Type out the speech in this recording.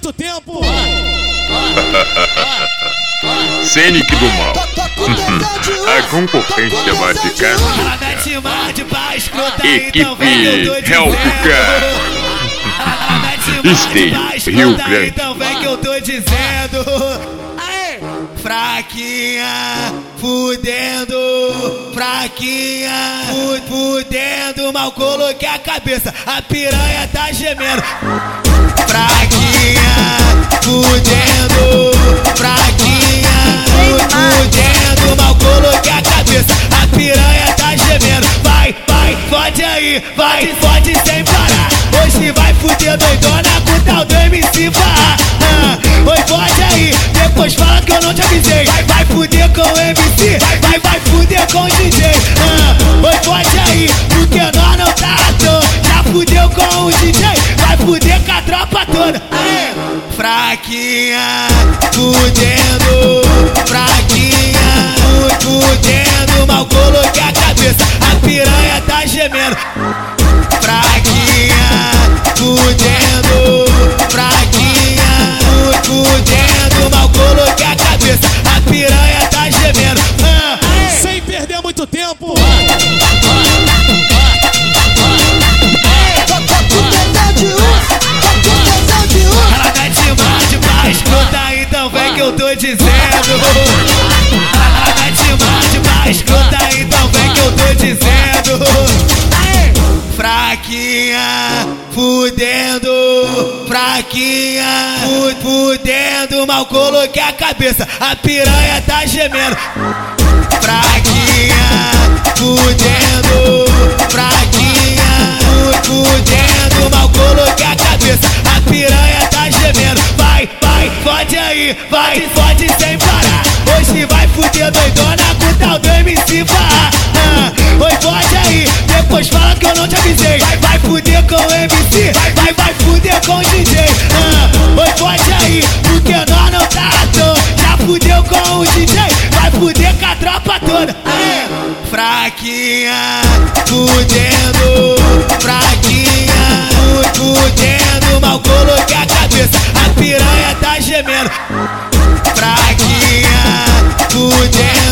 muito tempo. Scenic do mal. A concorrência vai ficar louca. Equipe Hellcat. Stage Rio Grande. Então vem que eu tô dizendo. Fraquinha, fudendo, fraquinha, fudendo, mal coloquei a cabeça, a piranha tá gemendo. Fraquinha, fudendo, fraquinha, fudendo, mal coloquei a cabeça, a piranha tá gemendo. Vai, fode aí, fode sem parar. Hoje vai fuder doidona com tal do MC Vá. Oi, fode aí, depois fala que eu não te avisei. Vai fuder com o MC, vai fuder com o DJ. Oi, fode aí, porque nós não tá à toa. Já fudeu com o DJ, vai fuder com a tropa toda. Fraquinha, fudendo, fraquinha, fudendo, mal coloquei a cabeça, a piranha tá gemendo. Fraquinha, fudendo, fraquinha, fudendo, mal coloquei a cabeça, a piranha tá gemendo. Sem perder muito tempo. Ela mete mais pra escuta, então vem que eu tô dizendo. Ela mete mais pra escuta, então vem que eu tô dizendo. Fraquinha, fudendo, fraquinha, fudendo, mal coloquei a cabeça, a piranha tá gemendo. Fraquinha, fudendo, fraquinha, fudendo, mal coloquei a cabeça, a piranha tá gemendo. Vai, fode aí, fode sem parar. Hoje vai fuder doidona com tal do MC Vá. Oi, fode aí, depois fala que eu não te avisei. Vai fuder com o MC, vai fuder com o DJ. Oi, fode aí, porque nós não tá à toa. Já fudeu com o DJ, vai fuder com a tropa toda. Fraquinha, fudendo, fraquinha, fudendo, mal coloquei a cabeça, a piranha tá gemendo. Fraquinha, fudendo.